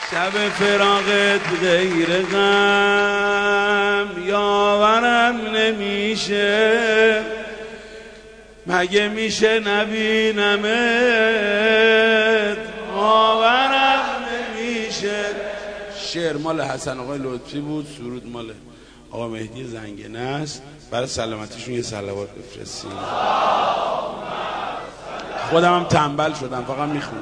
شب فراقت غیر غم یاورم نمیشه، مگه میشه نبینمت باورم نمیشه. شعر مال حسن آقای لطفی بود، سرود مال آقا مهدی زنگنه است. برای سلامتیشون یه صلوات بفرستیم. خودم هم تنبل شدم فقط میخونم.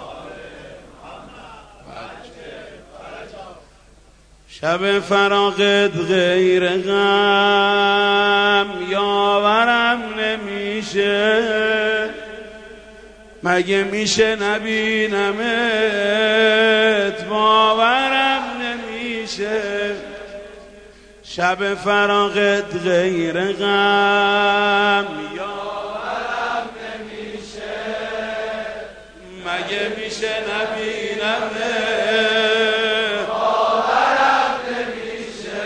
شب فراقت غیر غم یاورم نمیشه، مگه میشه نبینمت باورم نمیشه. شب فراقت غیر غم یاورم نمیشه، مگه میشه نبینمت باورم نمیشه.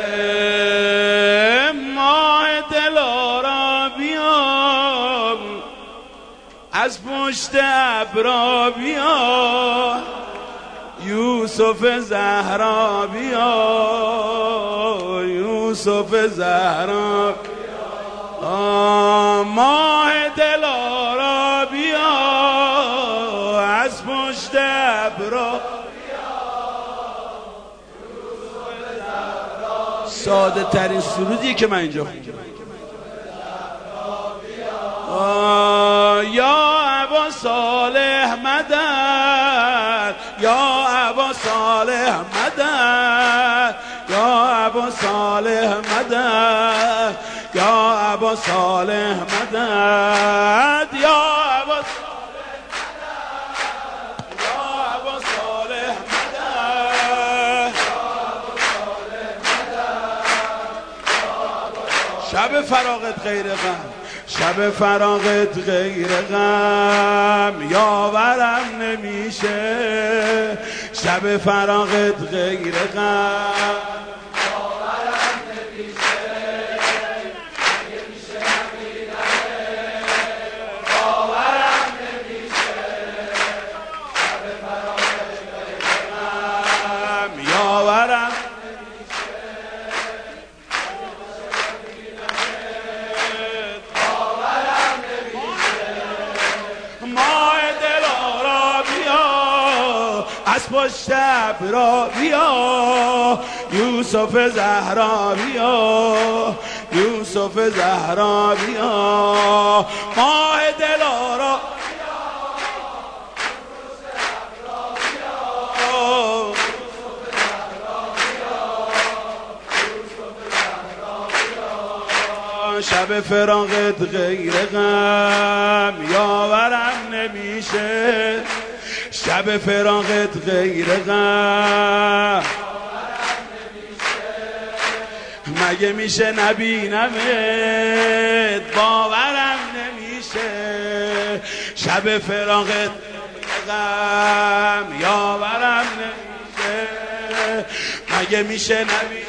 ماه دلارا بیا از پشت ابرا بیا، یوسف زهرا بیا، یوسف زهرا ماه دلارا بیا از پشت ابرا. ساده ترین سرودیه که من اینجا خوندم. یا ابا صالح مدد، یا ابا صالح مدد، یا ابا صالح مدد، یا ابا صالح مدد، یا ابا صالح مدد. شب فراقت غیر غم، شب فراقت غیر غم یاورم نمیشه، شب فراقت غیر غم یاورم نمیشه، مگه میشه نبینمت باورم نمیشه. شب فراقت غیر غم یاورم از پشت ابرا بیا، یوسف زهرا بیا، یوسف زهرا بیا، ماه دلارا شب فراقت غیر غم یاورم نمیشه، شب فراقت غیر غم مگه میشه نبینمت باورم نمیشه. شب فراقت غم یاورم نمیشه، مگه میشه نبینمت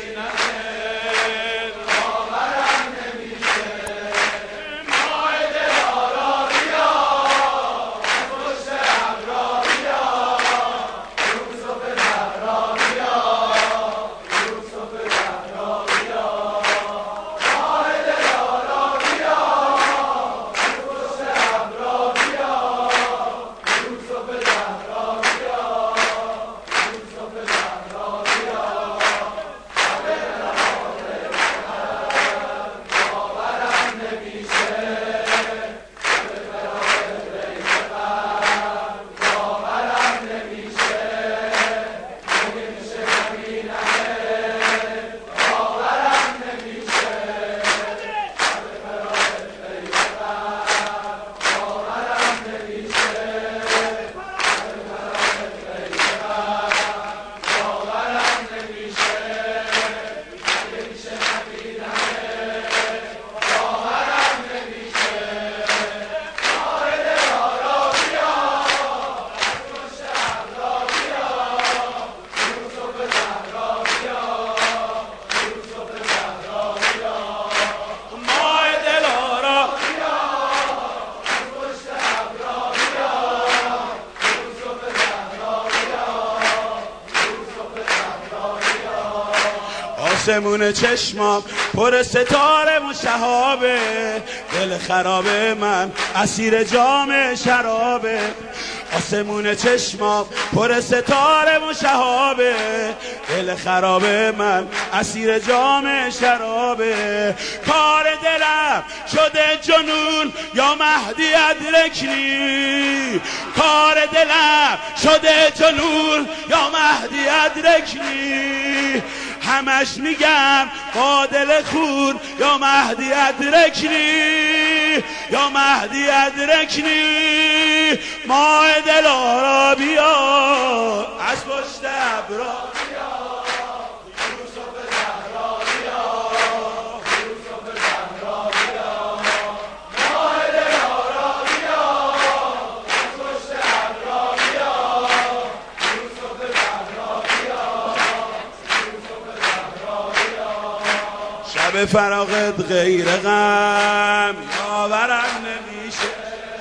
آسمون چشمام پر ستاره و شهابه، دل خرابه من اسیر جام شرابه. آسمون چشمام پر ستاره و شهابه، دل خرابه من اسیر جام شرابه. کار دلم شده جنون یا مهدی ادرکنی، کار دلم شده جنون یا مهدی ادرکنی. همش میگم با دل خون یا مهدی ادرکنی، یا مهدی ادرکنی. ماه دلارا بیا از پشت ابرا بیا، یوسف زهرا بیا، یوسف زهرا بیا. ماه دلارا بیا از پشت ابرا بیا، یوسف زهرا بیا، یوسف زهرا بیا. شب فراغت غیر غم یاورم نمیشه،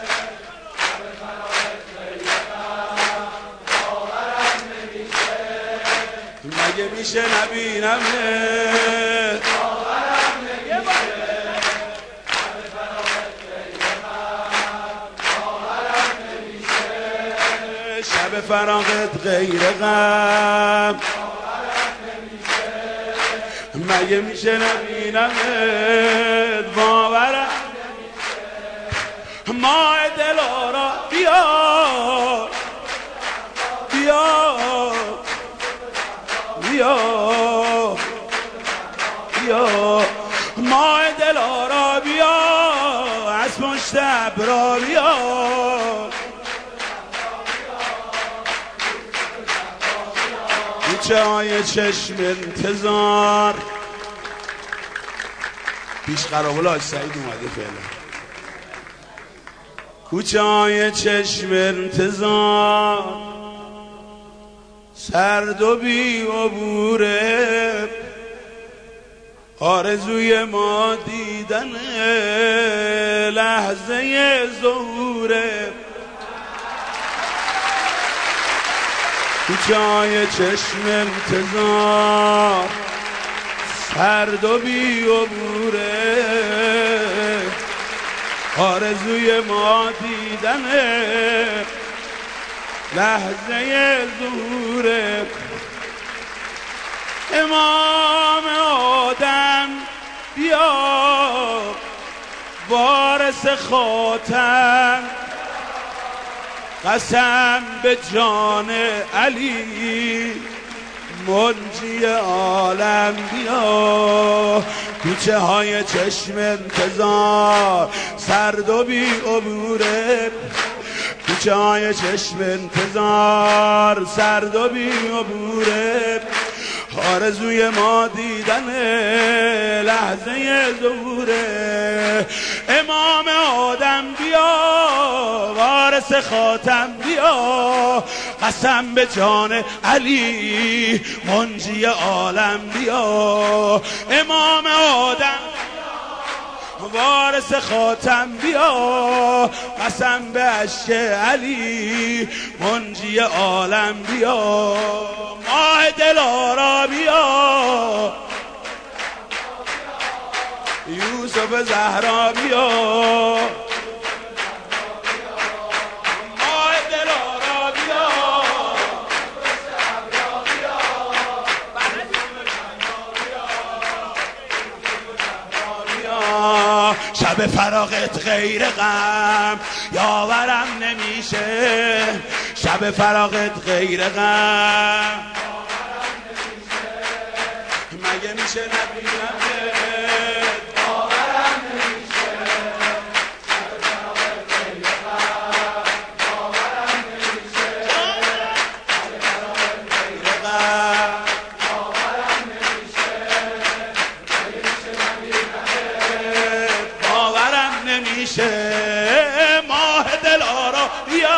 مگه میشه نبینم شب فراغت غیر غم، مگه میشه نبینم باورم نمیشه. ماه دلارا بیا بیا بیا بیا، ماه دلارا بیا از پشت ابرا بیا. کوچه های چشم انتظار، پیش قراول حاج سعید اومده فعلا. کوچه های چشم انتظار سرد و بی عبوره، آرزوی ما دیدن لحظه ظهوره. کوچه های چشم انتظار سرد و بی عبوره، آرزوی ما دیدن لحظه ظهوره. امام آدم بیا وارث خاتم، قسم به جان علی منجی عالم بیا. کوچه های چشم انتظار سرد و بی عبوره، کوچه های چشم انتظار سرد و بی عبوره، آرزوی ما دیدن لحظه ظهوره. امام آدم بیا وارث خاتم بیا، قسم به جان علی منجی عالم بیا. امام آدم وارث خاتم بیا، قسم به عشق علی منجی عالم بیا. ماه دلارا بیا یوسف زهرا بیا، ماه دلارا بیا شب فراغت غیر غم یاورم نمیشه، شب فراغت غیر غم مگه میشه نبینم باورم نمیشه. شب فراغت غیر غم باورم نمیشه، شب فراغت غیر غم باورم نمیشه، مگه میشه نبینم باورم نمیشه. ماه دلارا بیا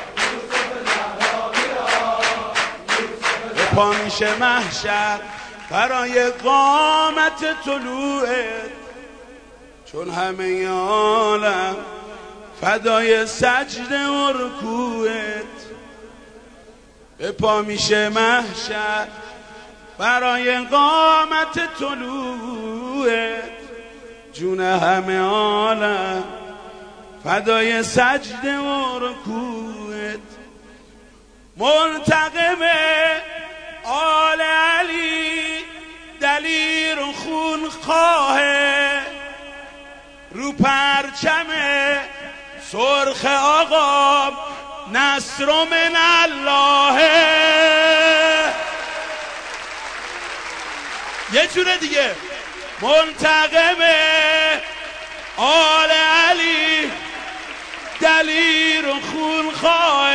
پا میشه محشر برای قامت طلوعت، چون همه عالم فدای سجده و رکوعت. به پا میشه محشر برای قامت طلوعت، جون همه عالم فدای سجده و رکوعت. منتقم آل علی دلیر و خون خواه، رو پرچم سرخ آقا نصر من الله. یه جوره دیگه، منتقم آل علی دلیر و خون خواه،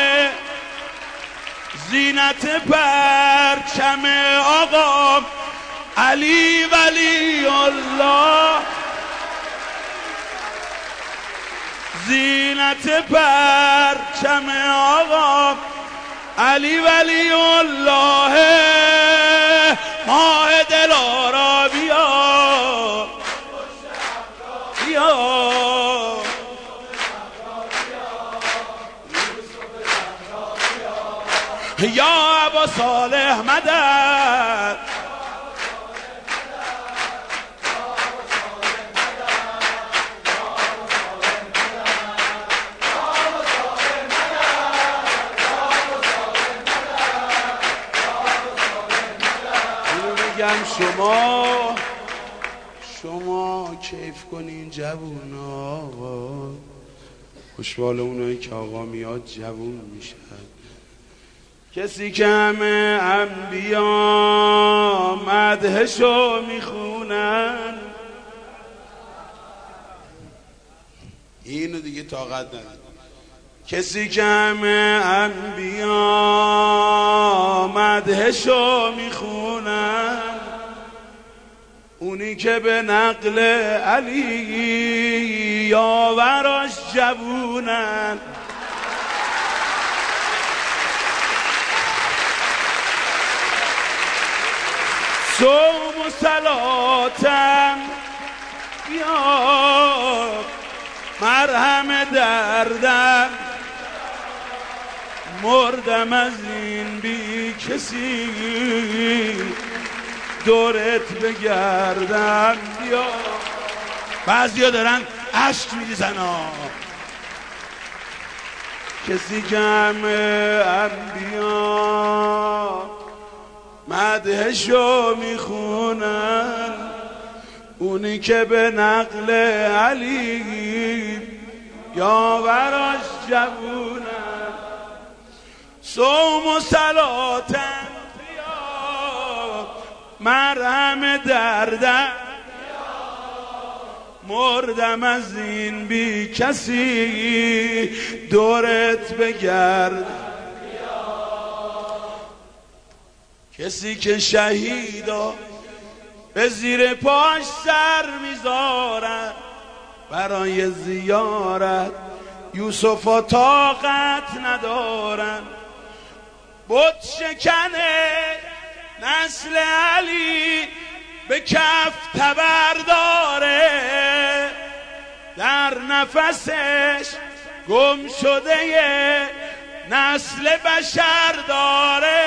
زینت پرچم آقا علی ولی الله، زینت پرچم آقا علی ولی الله. ماه دلارا بیا بیا، یا ابا صالح مدد، شما کیف کنین جوونا، خوشبال اونایی که آقا میاد جوون میشن. کسی که همه انبیا مدحشو میخونن، اینو دیگه طاقت نداره. کسی که همه انبیا مدحشو میخونن، اونی که به نقل علی یاوراش جوونن. صوم و صلاتم یا مرهم دردم، مردم از این بی کسی دورت بگردم. یا بعضیا دارن اشک میریزن کسی که همه انبیا مدحشو میخونن، اونی که به نقل علی یاوراش جوونن. صوم و صلاتم بیا مرهم دردم، مردم از این بی کسی دورت بگرد. کسی که شهیدا به زیر پاش سر میذارن، برای زیارت یوسفا طاقت ندارن. بت شکنه نسل علی به کف تبر داره، در نفسش گم شده نسل بشر داره.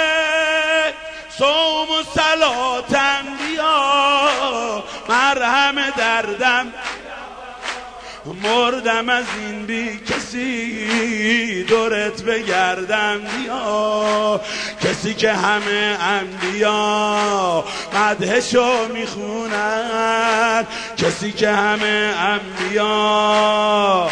صوم و صلاتم بیا مرهم دردم، مردم از این بی کسی دورت بگردم. بیا کسی که همه انبیا مدحشو میخونن، کسی که همه انبیا،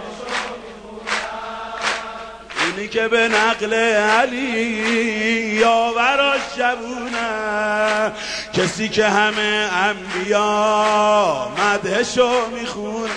اونی که به نقل علی یاوراش جوونه، کسی که همه انبیا مدحشو میخونه،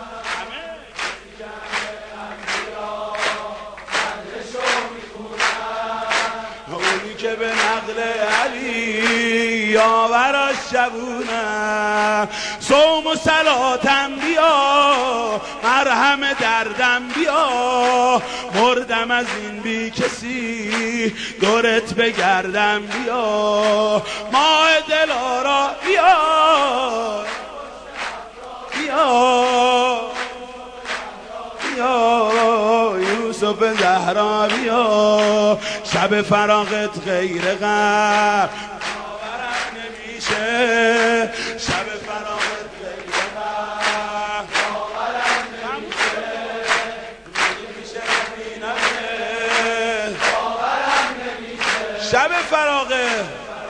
اونی که به نقل علی یاوراش جوونه. صوم و صلاتم بیا، مرهم دردم بیا، مردم از این بی کسی دورت بگردم بیا، ماه دلارا بیا بیا بیا، یوسف زهرا بیا، شب فراغت غیر غم باورم نمیشه، شب فراغت غیر غم باورم نمیشه، باورم نمیشه، شب فراغت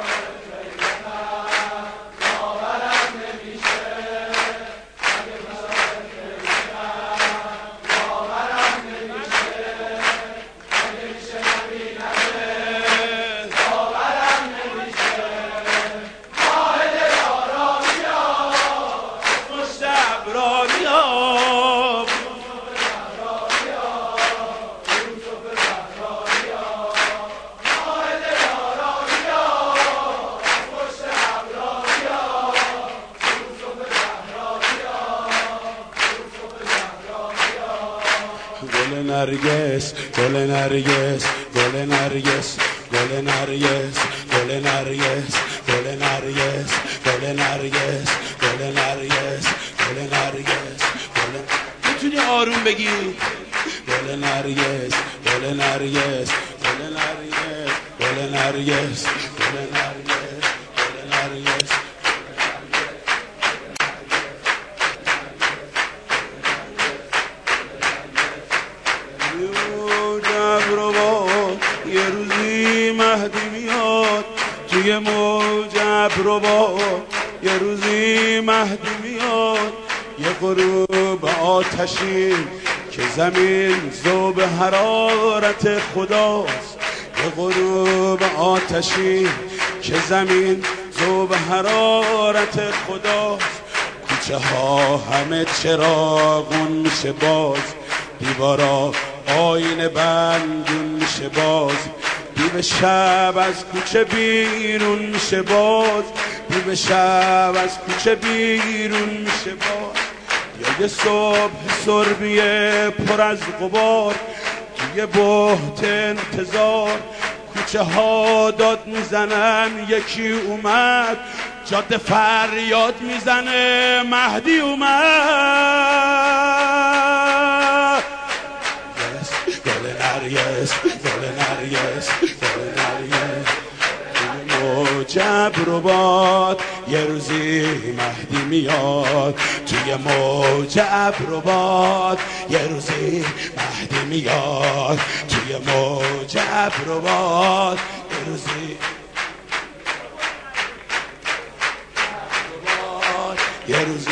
نرگس، گل نرگس، گل نرگس، گل نرگس، گل نرگس، گل نرگس، گل نرگس، گل نرگس، گل نرگس، گل میتونی آروم بگی؟ گل نرگس، گل نرگس، گل نرگس، گل نرگس، گل نرگس، گل نرگس. یه روزی مهدی میاد توی موج ابرو، یه روزی مهدی میاد، یه غروب آتشین که زمین ذوب حرارت خداست، یه غروب آتشین که زمین ذوب حرارت خداست، کوچه ها همه چراغون میشه باز، دیوارا آینه بندون میشه باز، دیو شب از کوچه بیرون میشه باز، دیو شب از کوچه بیرون میشه باز، یا یه صبح سربیه پر از غبار توی بهت انتظار، کوچه ها داد میزنن یکی اومد، جاده فریاد میزنه مهدی اومد. گل نرگس، گل نرگس، گل نرگس، توی موج ابروباد یه روزی مهدی میاد، توی موج ابروباد یه روزی مهدی میاد، توی موج ابروباد یه روزی یه روزی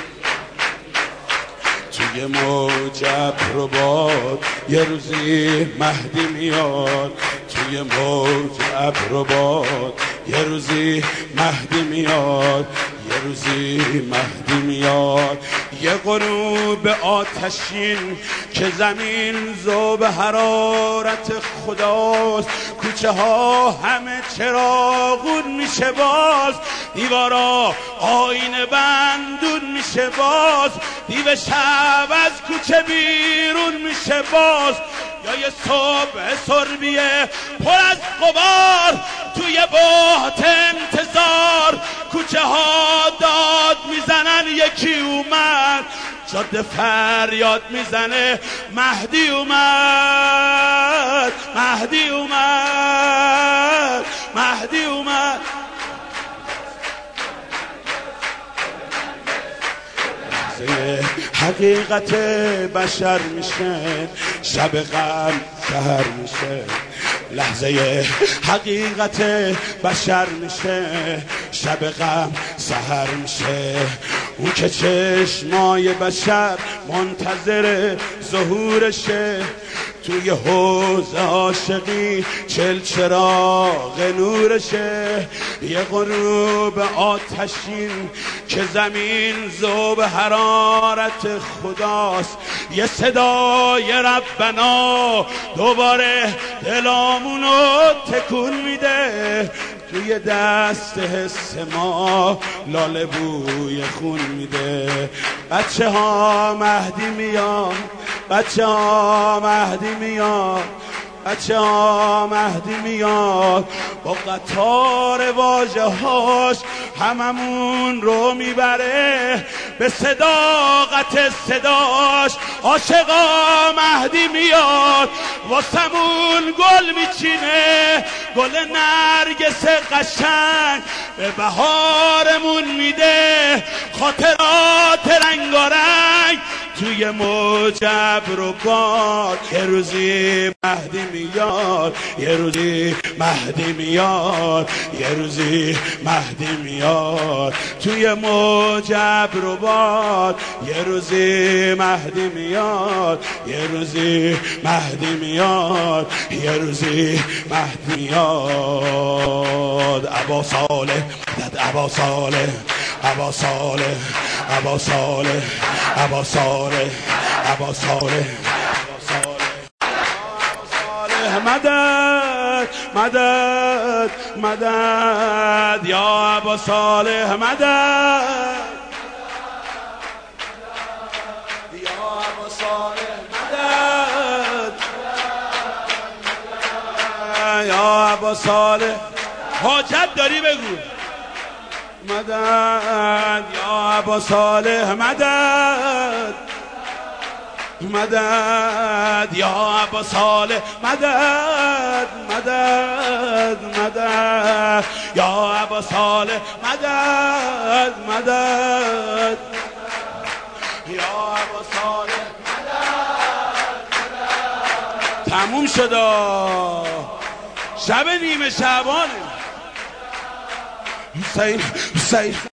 توی موج ابروباد یه روزی مهدی میاد، توی موج ابروباد یه روزی مهدی میاد، یه روزی مهدی میاد، یه غروب آتشین که زمین ذوب حرارت خداست، کوچه ها همه چراغون میشه باز، دیوارا آینه بندون میشه باز، دیو شب از کوچه بیرون میشه باز، یا یه صبح سربیه پر از غبار توی بهت انتظار، کوچه ها داد میزنن یکی اومد، جاده فریاد میزنه مهدی اومد، مهدی اومد، مهدی اومد. حقیقت بشر میشه، شب غم سحر میشه، لحظه حقیقت بشر میشه، شب غم سحر میشه، اون که چشمای بشر منتظر ظهورشه، توی حوض عاشقی چل چراغ نورشه، یه غروب آتشین که زمین ذوب حرارت خداست، یه صدای ربنا دوباره دلامونو تکون میده، توی دست حس ما لاله بوی خون میده. بچه ها مهدی میاد، بچه ها مهدی میاد، بچه ها مهدی میاد، با قطار واژه هاش هممون رو میبره، به صداقت صداش عاشقا مهدی میاد، واسمون گل میچینه، گل نرگس قشنگ به بهارمون میده، خاطرات رنگارنگ توی موج ابر و باد. یه روزی مهدی میاد، یه روزی مهدی میاد، یه روزی مهدی میاد توی موج ابر و باد. یه روزی مهدی میاد، یه روزی مهدی میاد، یه روزی مهدی میاد. ابا صالح ابا صالح ابا صالح ابا صالح ابا صالح ابا صالح مدد مدد مدد یا ابا صالح مدد یا ابا صالح مدد یا ابا صالح. حاجت داری بگو مدد یا ابا صالح مدد مدد یا ابا صالح مدد مدد مدد یا ابا صالح مدد مدد یا ابا صالح مدد. تموم شد، شب نیمه شعبانه. حسین